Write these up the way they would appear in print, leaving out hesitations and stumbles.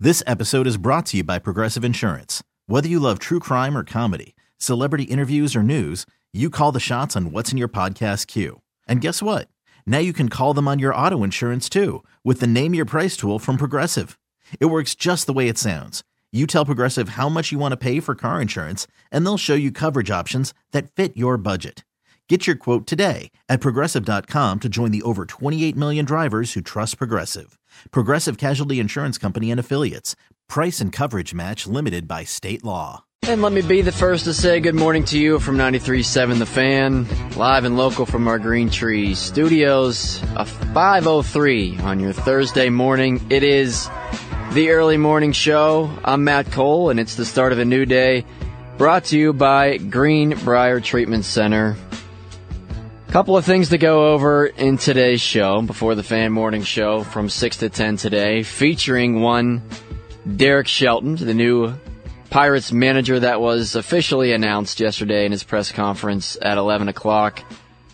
This episode is brought to you by Progressive Insurance. Whether you love true crime or comedy, celebrity interviews or news, you call the shots on what's in your podcast queue. And guess what? Now you can call them on your auto insurance too with the Name Your Price tool from Progressive. It works just the way it sounds. You tell Progressive how much you want to pay for car insurance, and they'll show you coverage options that fit your budget. Get your quote today at Progressive.com to join the over 28 million drivers who trust Progressive. Progressive Casualty Insurance Company and Affiliates. Price and coverage match limited by state law. And let me be the first to say good morning to you from 93.7 The Fan, live and local from our Green Tree Studios, a 5:03 on your Thursday morning. It is the early morning show. I'm Matt Cole, and it's the start of a new day, brought to you by Greenbrier Treatment Center. Couple of things to go over in today's show before the Fan Morning Show from 6 to 10 today, featuring one Derek Shelton, the new Pirates manager that was officially announced yesterday in his press conference at 11 o'clock.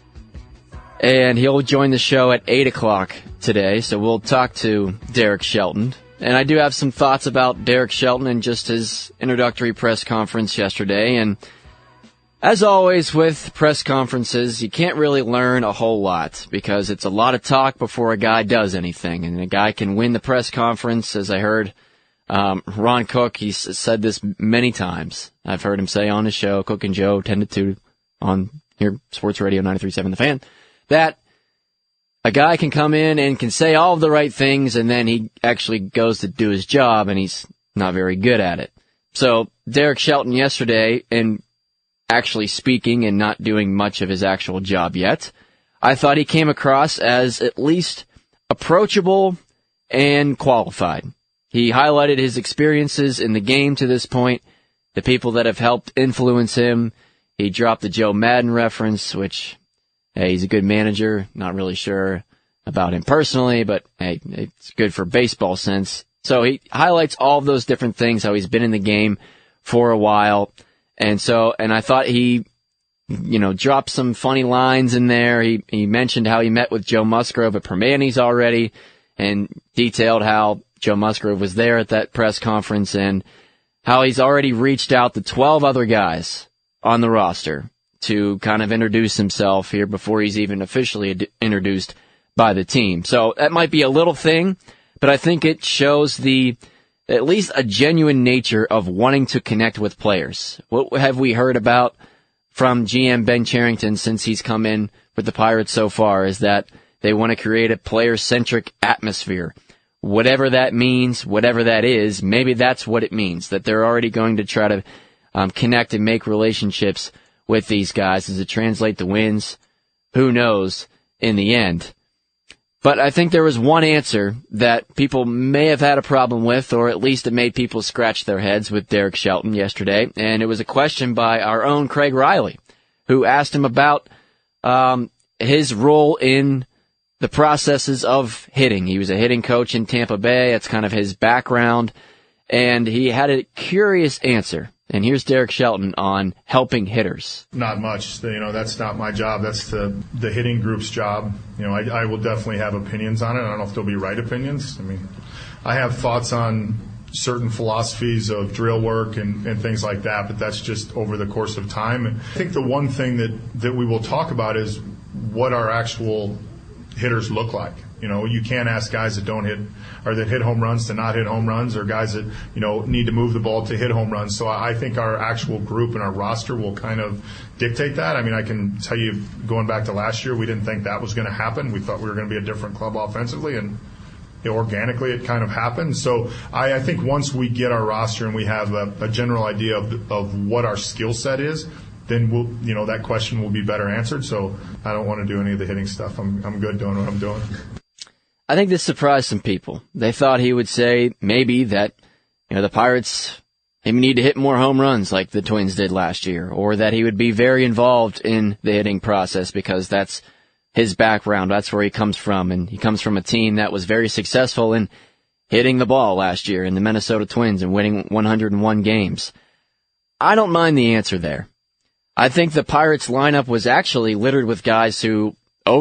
And he'll join the show at 8 o'clock today, so we'll talk to Derek Shelton. And I do have some thoughts about Derek Shelton and just his introductory press conference yesterday. And as always with press conferences, you can't really learn a whole lot because it's a lot of talk before a guy does anything. And a guy can win the press conference, as I heard Ron Cook, he's said this many times. I've heard him say on his show, Cook and Joe, 10 to 2 on here, Sports Radio 93.7 The Fan, that a guy can come in and can say all of the right things, and then he actually goes to do his job, and he's not very good at it. So Derek Shelton yesterday, and actually speaking and not doing much of his actual job yet, I thought he came across as at least approachable and qualified. He highlighted his experiences in the game to this point, the people that have helped influence him. He dropped the Joe Madden reference, which, hey, he's a good manager. Not really sure about him personally, but hey, it's good for baseball sense. So he highlights all of those different things, how he's been in the game for a while. And I thought he, dropped some funny lines in there. He mentioned how he met with Joe Musgrove at Permanis already and detailed how Joe Musgrove was there at that press conference and how he's already reached out to 12 other guys on the roster to kind of introduce himself here before he's even officially introduced by the team. So that might be a little thing, but I think it shows at least a genuine nature of wanting to connect with players. What have we heard about from GM Ben Cherington since he's come in with the Pirates so far is that they want to create a player-centric atmosphere. Whatever that means, whatever that is, maybe that's what it means, that they're already going to try to connect and make relationships with these guys. Does it translate to wins? Who knows in the end? But I think there was one answer that people may have had a problem with, or at least it made people scratch their heads with Derek Shelton yesterday, and it was a question by our own Craig Riley, who asked him about his role in the processes of hitting. He was a hitting coach in Tampa Bay. That's kind of his background, and he had a curious answer. And here's Derek Shelton on helping hitters. Not much. That's not my job. That's the hitting group's job. I will definitely have opinions on it. I don't know if they'll be right opinions. I have thoughts on certain philosophies of drill work and things like that, but that's just over the course of time. And I think the one thing that we will talk about is what our actual hitters look like. You can't ask guys that don't hit or that hit home runs to not hit home runs, or guys that, need to move the ball to hit home runs. So I think our actual group and our roster will kind of dictate that. I can tell you, going back to last year, we didn't think that was going to happen. We thought we were going to be a different club offensively, and organically it kind of happened. So I think once we get our roster and we have a general idea of what our skill set is, then that question will be better answered. So I don't want to do any of the hitting stuff. I'm good doing what I'm doing. I think this surprised some people. They thought he would say maybe that, the Pirates maybe need to hit more home runs like the Twins did last year, or that he would be very involved in the hitting process because that's his background. That's where he comes from. And he comes from a team that was very successful in hitting the ball last year in the Minnesota Twins and winning 101 games. I don't mind the answer there. I think the Pirates lineup was actually littered with guys who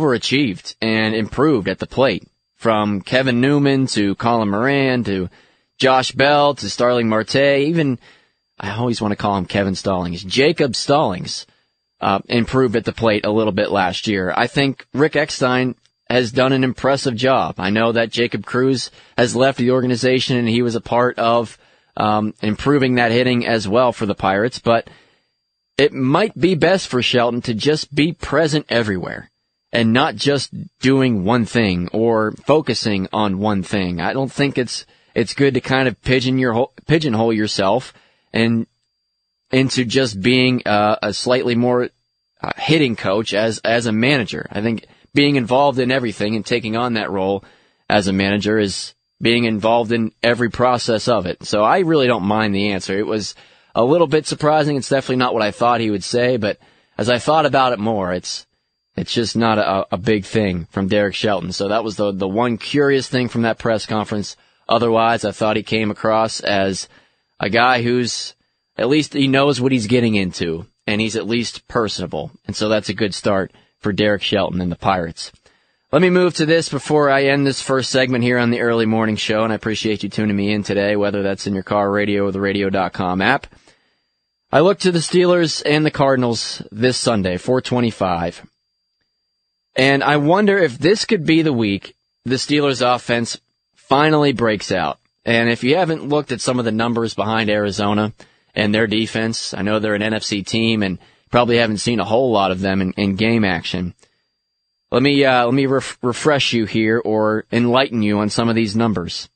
overachieved and improved at the plate. From Kevin Newman to Colin Moran to Josh Bell to Starling Marte, even, I always want to call him Kevin Stallings, Jacob Stallings, improved at the plate a little bit last year. I think Rick Eckstein has done an impressive job. I know that Jacob Cruz has left the organization and he was a part of improving that hitting as well for the Pirates, but it might be best for Shelton to just be present everywhere and not just doing one thing or focusing on one thing. I don't think it's good to kind of pigeonhole yourself and into just being a slightly more hitting coach as a manager. I think being involved in everything and taking on that role as a manager is being involved in every process of it. So I really don't mind the answer. It was a little bit surprising. It's definitely not what I thought he would say, but as I thought about it more, it's just not a big thing from Derek Shelton. So that was the one curious thing from that press conference. Otherwise, I thought he came across as a guy who's, at least he knows what he's getting into, and he's at least personable. And so that's a good start for Derek Shelton and the Pirates. Let me move to this before I end this first segment here on the early morning show, and I appreciate you tuning me in today, whether that's in your car radio or the radio.com app. I look to the Steelers and the Cardinals this Sunday, 425. And I wonder if this could be the week the Steelers offense finally breaks out. And if you haven't looked at some of the numbers behind Arizona and their defense, I know they're an NFC team and probably haven't seen a whole lot of them in game action. Let me refresh you here or enlighten you on some of these numbers.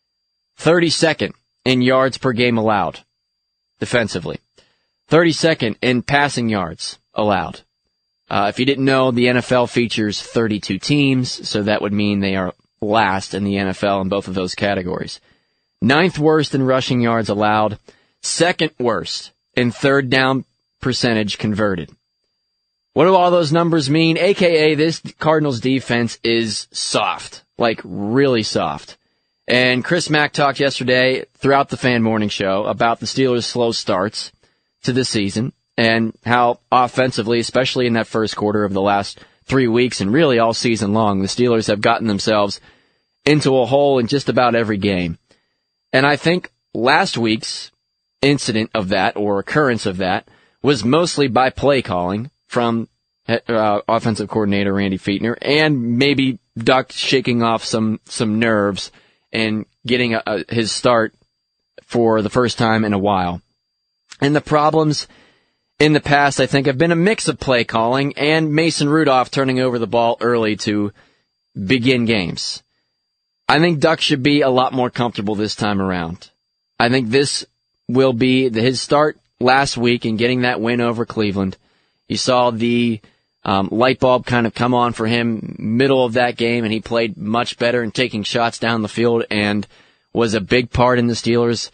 32nd in yards per game allowed defensively. 32nd in passing yards allowed. If you didn't know, the NFL features 32 teams, so that would mean they are last in the NFL in both of those categories. 9th worst in rushing yards allowed. 2nd worst in third down percentage converted. What do all those numbers mean? AKA, this Cardinals defense is soft, like really soft. And Chris Mack talked yesterday throughout the Fan Morning Show about the Steelers' slow starts to the season and how offensively, especially in that first quarter of the last 3 weeks and really all season long, the Steelers have gotten themselves into a hole in just about every game. And I think last week's incident of that or occurrence of that was mostly by play calling from offensive coordinator Randy Fichtner and maybe Duck shaking off some nerves and getting his start for the first time in a while. And the problems in the past, I think, have been a mix of play calling and Mason Rudolph turning over the ball early to begin games. I think Duck should be a lot more comfortable this time around. I think this will be his start last week in getting that win over Cleveland. You saw the light bulb kind of come on for him middle of that game, and he played much better in taking shots down the field and was a big part in the Steelers,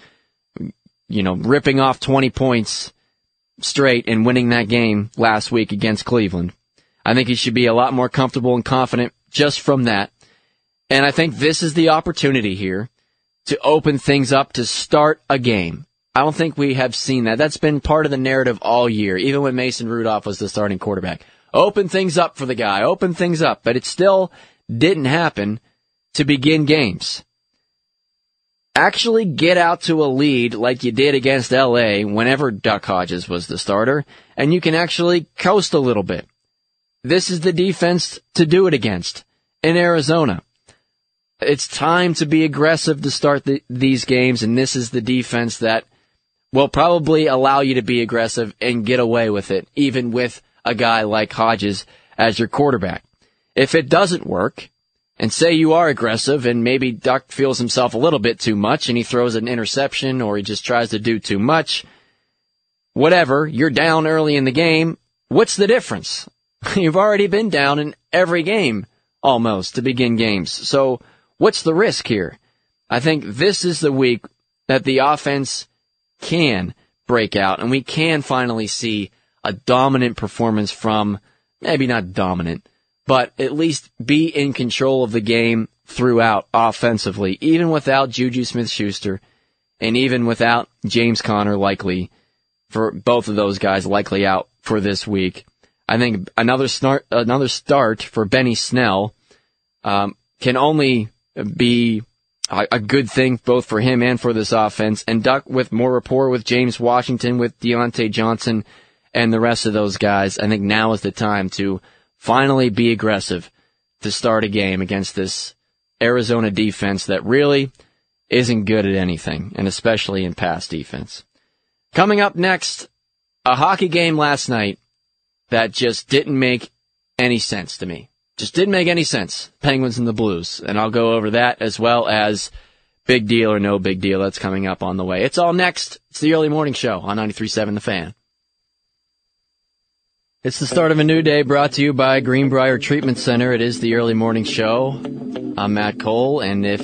ripping off 20 points straight and winning that game last week against Cleveland. I think he should be a lot more comfortable and confident just from that. And I think this is the opportunity here to open things up to start a game. I don't think we have seen that. That's been part of the narrative all year, even when Mason Rudolph was the starting quarterback. Open things up for the guy, open things up, but it still didn't happen to begin games. Actually get out to a lead like you did against LA whenever Duck Hodges was the starter, and you can actually coast a little bit. This is the defense to do it against in Arizona. It's time to be aggressive to start these games, and this is the defense that will probably allow you to be aggressive and get away with it, even with a guy like Hodges as your quarterback. If it doesn't work, and say you are aggressive and maybe Duck feels himself a little bit too much and he throws an interception or he just tries to do too much, whatever, you're down early in the game, what's the difference? You've already been down in every game almost to begin games. So what's the risk here? I think this is the week that the offense can break out and we can finally see a dominant performance from, maybe not dominant, but at least be in control of the game throughout offensively, even without Juju Smith-Schuster and even without James Conner likely, for both of those guys likely out for this week. I think another start for Benny Snell can only be a good thing both for him and for this offense. And Duck with more rapport with James Washington, with Deontay Johnson, and the rest of those guys. I think now is the time to finally be aggressive to start a game against this Arizona defense that really isn't good at anything, and especially in pass defense. Coming up next, a hockey game last night that just didn't make any sense to me. Just didn't make any sense. Penguins and the Blues. And I'll go over that as well as big deal or no big deal that's coming up on the way. It's all next. It's the Early Morning Show on 93.7 The Fan. It's the start of a new day brought to you by Greenbrier Treatment Center. It is the Early Morning Show. I'm Matt Cole, and it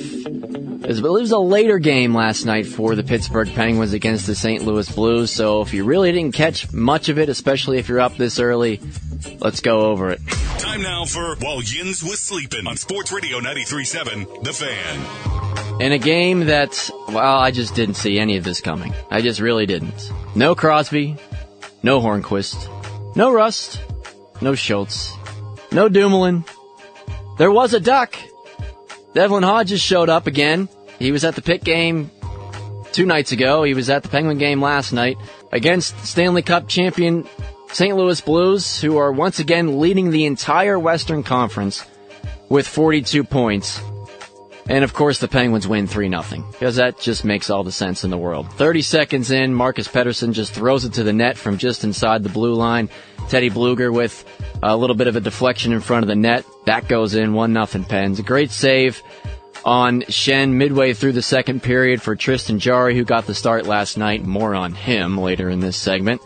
was a later game last night for the Pittsburgh Penguins against the St. Louis Blues, so if you really didn't catch much of it, especially if you're up this early, let's go over it. Time now for While Yins Was Sleeping on Sports Radio 93.7 The Fan. In a game that, well, I just didn't see any of this coming. I just really didn't. No Crosby, no Hornquist, no Rust, no Schultz, no Dumoulin. There was a Duck. Devlin Hodges showed up again. He was at the Pitt game 2 nights ago. He was at the Penguin game last night against Stanley Cup champion St. Louis Blues, who are once again leading the entire Western Conference with 42 points. And, of course, the Penguins win 3-0, because that just makes all the sense in the world. 30 seconds in, Marcus Pettersson just throws it to the net from just inside the blue line. Teddy Bluger with a little bit of a deflection in front of the net. That goes in, 1-0 Pens. A great save on Schenn midway through the second period for Tristan Jarry, who got the start last night. More on him later in this segment.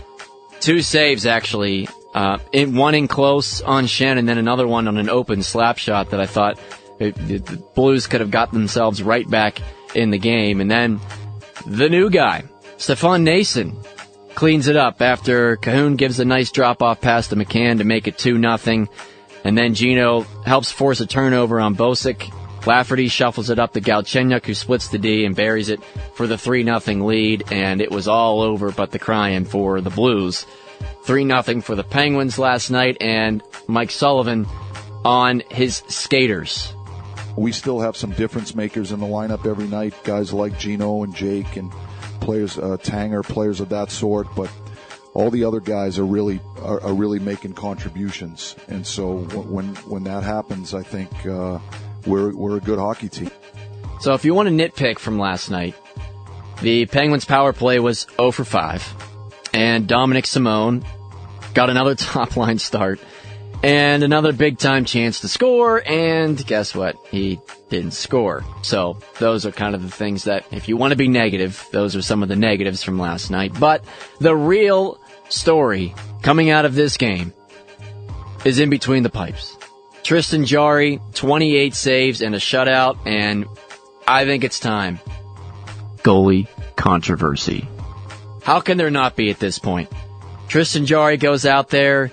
2 saves, actually. One in close on Schenn, and then another one on an open slap shot that I thought the Blues could have got themselves right back in the game. And then the new guy, Stefan Noesen, cleans it up after Cahoon gives a nice drop-off pass to McCann to make it 2-0. And then Gino helps force a turnover on Bosick. Lafferty shuffles it up to Galchenyuk, who splits the D and buries it for the 3-0 lead. And it was all over but the crying for the Blues. 3-0 for the Penguins last night, and Mike Sullivan on his skaters. We still have some difference makers in the lineup every night, guys like Gino and Jake and players, Tanger, players of that sort. But all the other guys are really making contributions, and so when that happens, I think we're a good hockey team. So if you want to nitpick from last night, the Penguins' power play was 0 for 5, and Dominic Simone got another top-line start and another big-time chance to score, and guess what? He didn't score. So those are kind of the things that, if you want to be negative, those are some of the negatives from last night. But the real story coming out of this game is in between the pipes. Tristan Jarry, 28 saves and a shutout, and I think it's time. Goalie controversy. How can there not be at this point? Tristan Jarry goes out there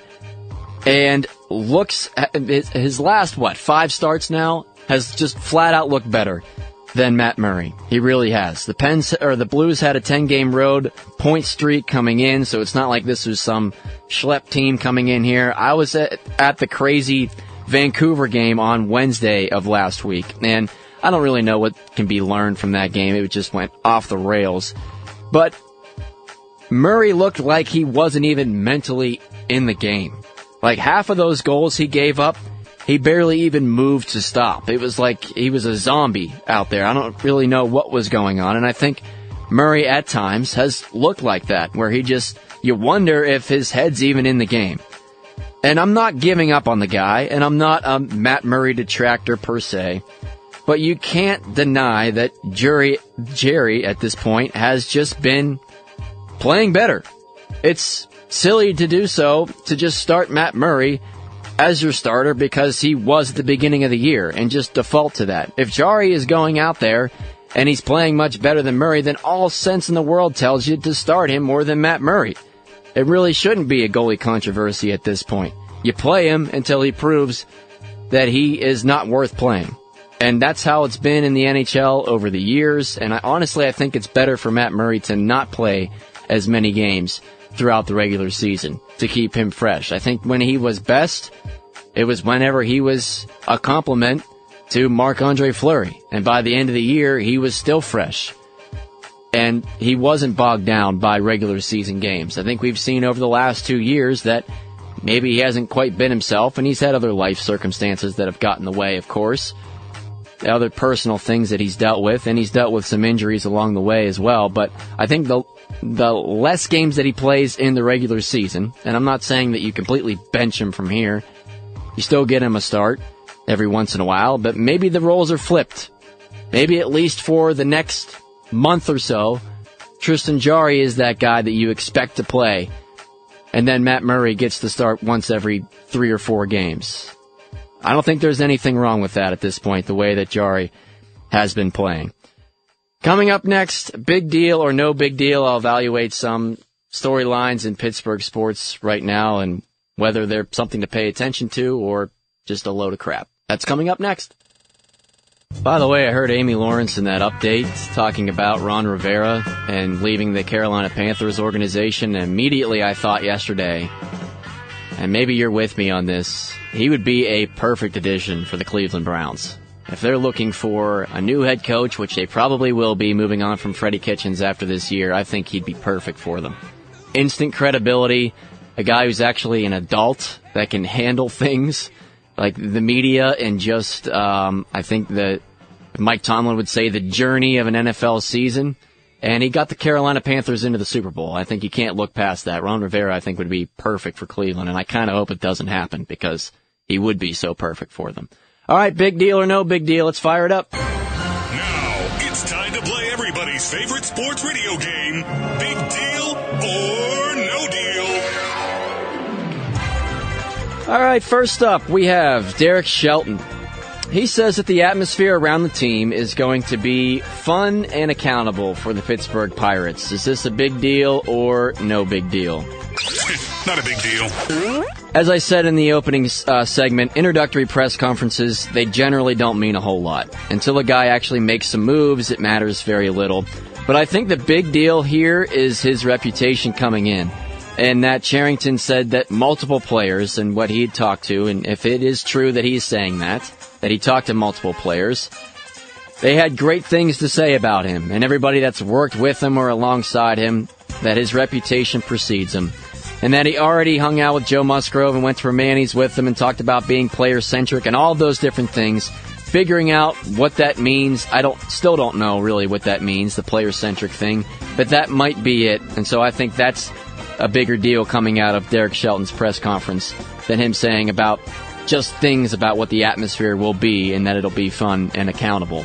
and looks at his last, 5 starts now, has just flat out looked better than Matt Murray. He really has. The Blues had a 10-game road point streak coming in, so it's not like this was some schlep team coming in here. I was at the crazy Vancouver game on Wednesday of last week, and I don't really know what can be learned from that game. It just went off the rails. But Murray looked like he wasn't even mentally in the game. Like, half of those goals he gave up, he barely even moved to stop. It was like he was a zombie out there. I don't really know what was going on, and I think Murray at times has looked like that, where you wonder if his head's even in the game. And I'm not giving up on the guy, and I'm not a Matt Murray detractor per se, but you can't deny that Jarry at this point has just been playing better. It's silly to do so, to just start Matt Murray as your starter because he was at the beginning of the year and just default to that. If Jarry is going out there and he's playing much better than Murray, then all sense in the world tells you to start him more than Matt Murray. It really shouldn't be a goalie controversy at this point. You play him until he proves that he is not worth playing. And that's how it's been in the NHL over the years. And I think it's better for Matt Murray to not play as many games throughout the regular season to keep him fresh. I think when he was best, it was whenever he was a complement to Marc-Andre Fleury. And by the end of the year, he was still fresh. And he wasn't bogged down by regular season games. I think we've seen over the last 2 years that maybe he hasn't quite been himself, and he's had other life circumstances that have gotten in the way, of course. The other personal things that he's dealt with, and he's dealt with some injuries along the way as well. But I think the less games that he plays in the regular season, and I'm not saying that you completely bench him from here, you still get him a start every once in a while, but maybe the roles are flipped. Maybe at least for the next month or so, Tristan Jarry is that guy that you expect to play, and then Matt Murray gets to start once every 3 or 4 games. I don't think there's anything wrong with that at this point, the way that Jarry has been playing. Coming up next, big deal or no big deal, I'll evaluate some storylines in Pittsburgh sports right now and whether they're something to pay attention to or just a load of crap. That's coming up next. By the way, I heard Amy Lawrence in that update talking about Ron Rivera and leaving the Carolina Panthers organization, and immediately I thought yesterday, and maybe you're with me on this, he would be a perfect addition for the Cleveland Browns. If they're looking for a new head coach, which they probably will be moving on from Freddie Kitchens after this year, I think he'd be perfect for them. Instant credibility, a guy who's actually an adult that can handle things like the media and just, I think that Mike Tomlin would say the journey of an NFL season. And he got the Carolina Panthers into the Super Bowl. I think you can't look past that. Ron Rivera, I think, would be perfect for Cleveland, and I kind of hope it doesn't happen because he would be so perfect for them. All right, big deal or no big deal, let's fire it up. Now, it's time to play everybody's favorite sports radio game, Big Deal or No Deal. All right, first up, we have Derek Shelton. He says that the atmosphere around the team is going to be fun and accountable for the Pittsburgh Pirates. Is this a big deal or no big deal? Not a big deal. As I said in the opening segment, introductory press conferences, they generally don't mean a whole lot. Until a guy actually makes some moves, it matters very little. But I think the big deal here is his reputation coming in. And that Cherington said that multiple players and what he had talked to, and if it is true that he's saying that he talked to multiple players, they had great things to say about him. And everybody that's worked with him or alongside him, that his reputation precedes him. And that he already hung out with Joe Musgrove and went to Romani's with him and talked about being player-centric and all those different things. Figuring out what that means, still don't know really what that means, the player-centric thing, but that might be it. And so I think that's a bigger deal coming out of Derek Shelton's press conference than him saying about just things about what the atmosphere will be and that it'll be fun and accountable.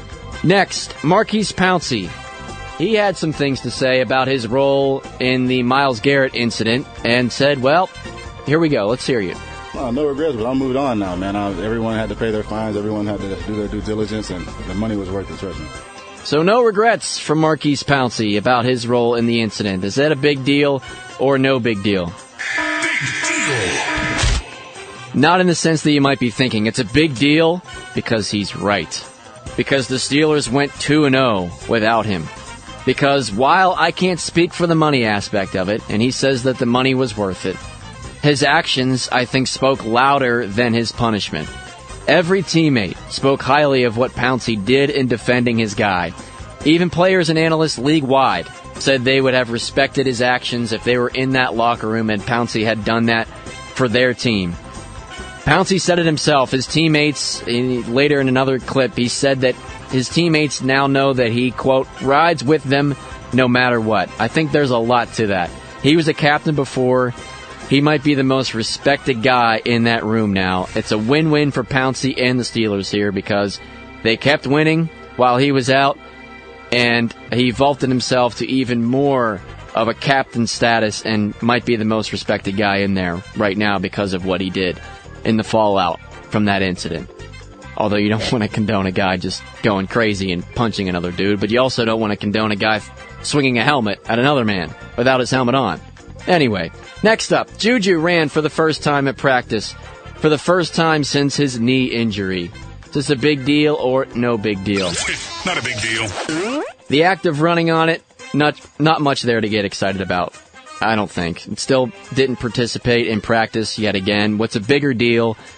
Next, Maurkice Pouncey. He had some things to say about his role in the Myles Garrett incident and said, well, here we go. Let's hear you. No regrets, but I moved on now, man. Everyone had to pay their fines. Everyone had to do their due diligence, and the money was worth it, trust me. So no regrets from Maurkice Pouncey about his role in the incident. Is that a big deal or no big deal? Big deal. Not in the sense that you might be thinking. It's a big deal because he's right. Because the Steelers went 2-0 without him. Because while I can't speak for the money aspect of it, and he says that the money was worth it, his actions, I think, spoke louder than his punishment. Every teammate spoke highly of what Pouncey did in defending his guy. Even players and analysts league-wide said they would have respected his actions if they were in that locker room and Pouncey had done that for their team. Pouncey said it himself. His teammates, later in another clip, he said that his teammates now know that he, quote, rides with them no matter what. I think there's a lot to that. He was a captain before. He might be the most respected guy in that room now. It's a win-win for Pouncey and the Steelers here because they kept winning while he was out, and he vaulted himself to even more of a captain status and might be the most respected guy in there right now because of what he did in the fallout from that incident. Although you don't want to condone a guy just going crazy and punching another dude, but you also don't want to condone a guy swinging a helmet at another man without his helmet on. Anyway, next up, Juju ran for the first time at practice, for the first time since his knee injury. Is this a big deal or no big deal? Not a big deal. The act of running on it, not much there to get excited about, I don't think. It still didn't participate in practice yet again. What's a bigger deal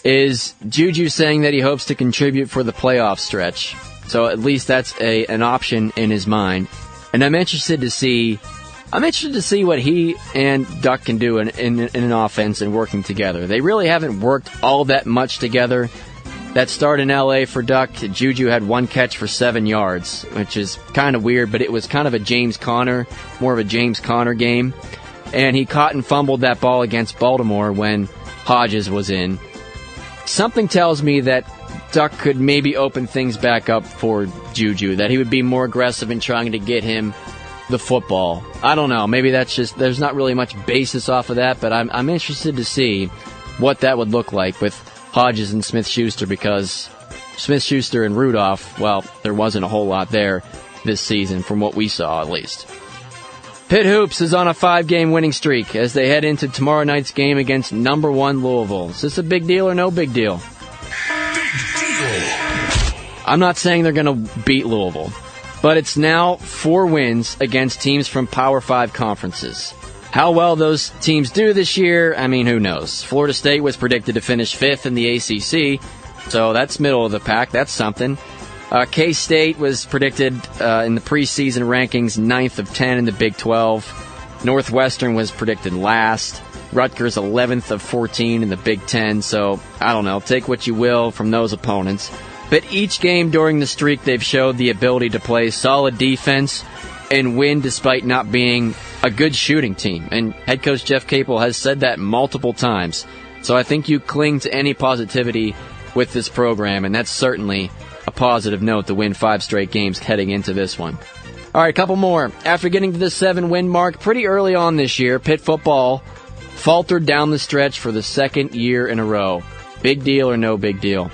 is Juju saying that he hopes to contribute for the playoff stretch. So at least that's an option in his mind. And I'm interested to see what he and Duck can do in an offense and working together. They really haven't worked all that much together. That start in L.A. for Duck, Juju had 1 catch for 7 yards, which is kind of weird, but it was kind of more of a James Conner game. And he caught and fumbled that ball against Baltimore when Hodges was in. Something tells me that Duck could maybe open things back up for Juju, that he would be more aggressive in trying to get him the football. I don't know. Maybe that's just, there's not really much basis off of that, but I'm interested to see what that would look like with Hodges and Smith-Schuster, because Smith-Schuster and Rudolph, well, there wasn't a whole lot there this season from what we saw at least. Pitt Hoops is on a 5-game winning streak as they head into tomorrow night's game against number 1 Louisville. Is this a big deal or no big deal? I'm not saying they're going to beat Louisville, but it's now 4 wins against teams from Power 5 conferences. How well those teams do this year, I mean, who knows? Florida State was predicted to finish 5th in the ACC, so that's middle of the pack. That's something. K-State was predicted in the preseason rankings 9th of 10 in the Big 12. Northwestern was predicted last. Rutgers 11th of 14 in the Big 10, so I don't know. Take what you will from those opponents. But each game during the streak, they've showed the ability to play solid defense and win despite not being a good shooting team. And head coach Jeff Capel has said that multiple times. So I think you cling to any positivity with this program, and that's certainly a positive note to win 5 straight games heading into this one. All right, a couple more. After getting to the 7-win mark pretty early on this year, Pitt football faltered down the stretch for the 2nd year in a row. Big deal or no big deal?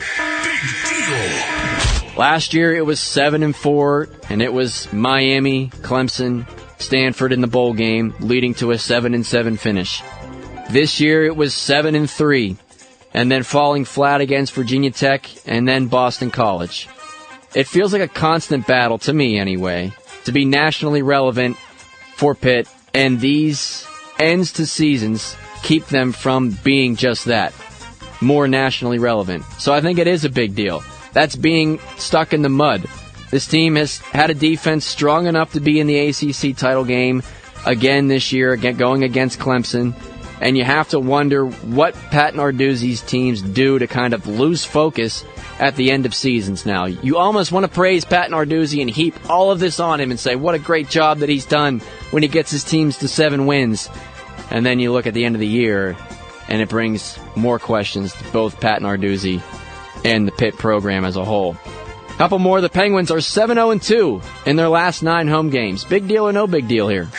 Last year it was 7-4, and it was Miami, Clemson, Stanford in the bowl game, leading to a 7-7 finish. This year it was 7-3, and then falling flat against Virginia Tech and then Boston College. It feels like a constant battle, to me anyway, to be nationally relevant for Pitt, and these ends to seasons keep them from being just that, more nationally relevant. So I think it is a big deal. That's being stuck in the mud. This team has had a defense strong enough to be in the ACC title game again this year, going against Clemson. And you have to wonder what Pat Narduzzi's teams do to kind of lose focus at the end of seasons now. You almost want to praise Pat Narduzzi and heap all of this on him and say what a great job that he's done when he gets his teams to 7 wins. And then you look at the end of the year, and it brings more questions to both Pat Narduzzi and the Pitt program as a whole. Couple more. The Penguins are 7-0-2 in their last 9 home games. Big deal or no big deal here?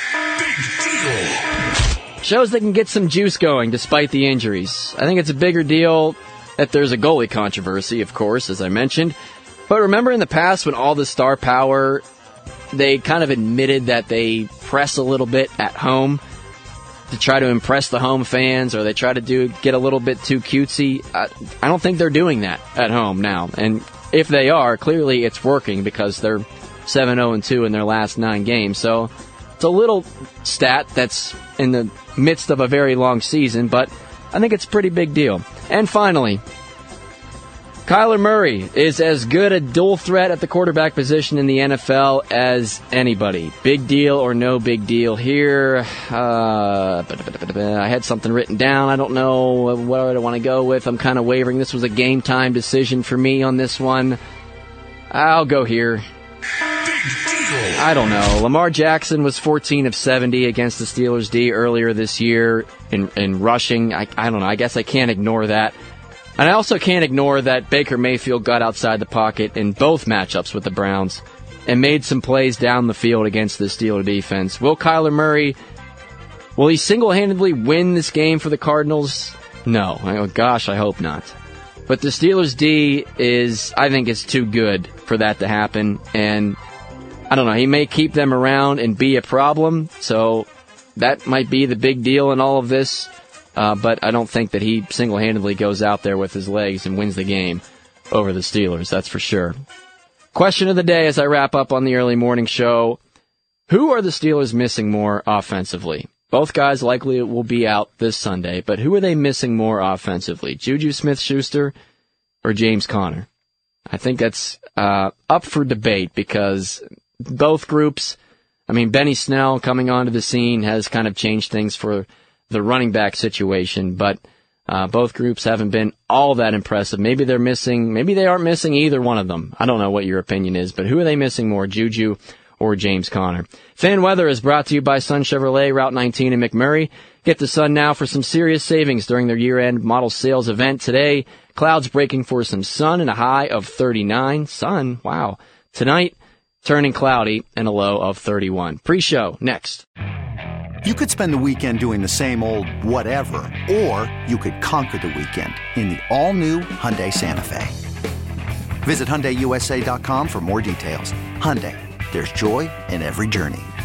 Shows they can get some juice going despite the injuries. I think it's a bigger deal that there's a goalie controversy, of course, as I mentioned. But remember in the past when all the star power, they kind of admitted that they press a little bit at home to try to impress the home fans, or they try to get a little bit too cutesy. I don't think they're doing that at home now. And if they are, clearly it's working because they're 7-0-2 in their last 9 games. So it's a little stat that's in the midst of a very long season, but I think it's a pretty big deal. And finally, Kyler Murray is as good a dual threat at the quarterback position in the NFL as anybody. Big deal or no big deal here? I had something written down. I don't know what I want to go with. I'm kind of wavering. This was a game time decision for me on this one. I'll go here. I don't know. Lamar Jackson was 14 of 70 against the Steelers D earlier this year in rushing. I don't know. I guess I can't ignore that. And I also can't ignore that Baker Mayfield got outside the pocket in both matchups with the Browns and made some plays down the field against the Steeler defense. Will Kyler Murray, will he single-handedly win this game for the Cardinals? No. Oh, gosh, I hope not. But the Steelers D I think is too good for that to happen. And I don't know, he may keep them around and be a problem. So that might be the big deal in all of this. But I don't think that he single-handedly goes out there with his legs and wins the game over the Steelers, that's for sure. Question of the day as I wrap up on the early morning show. Who are the Steelers missing more offensively? Both guys likely will be out this Sunday, but who are they missing more offensively? Juju Smith-Schuster or James Conner? I think that's up for debate because both groups, Benny Snell coming onto the scene has kind of changed things for the running back situation, but both groups haven't been all that impressive. Maybe they aren't missing either one of them. I don't know what your opinion is, but who are they missing more, Juju or James Conner? Fan weather is brought to you by Sun Chevrolet, Route 19 in McMurray. Get to Sun now for some serious savings during their year-end model sales event today. Clouds breaking for some sun and a high of 39. Sun, wow. Tonight, turning cloudy and a low of 31. Pre-show, next. You could spend the weekend doing the same old whatever, or you could conquer the weekend in the all-new Hyundai Santa Fe. Visit HyundaiUSA.com for more details. Hyundai, there's joy in every journey.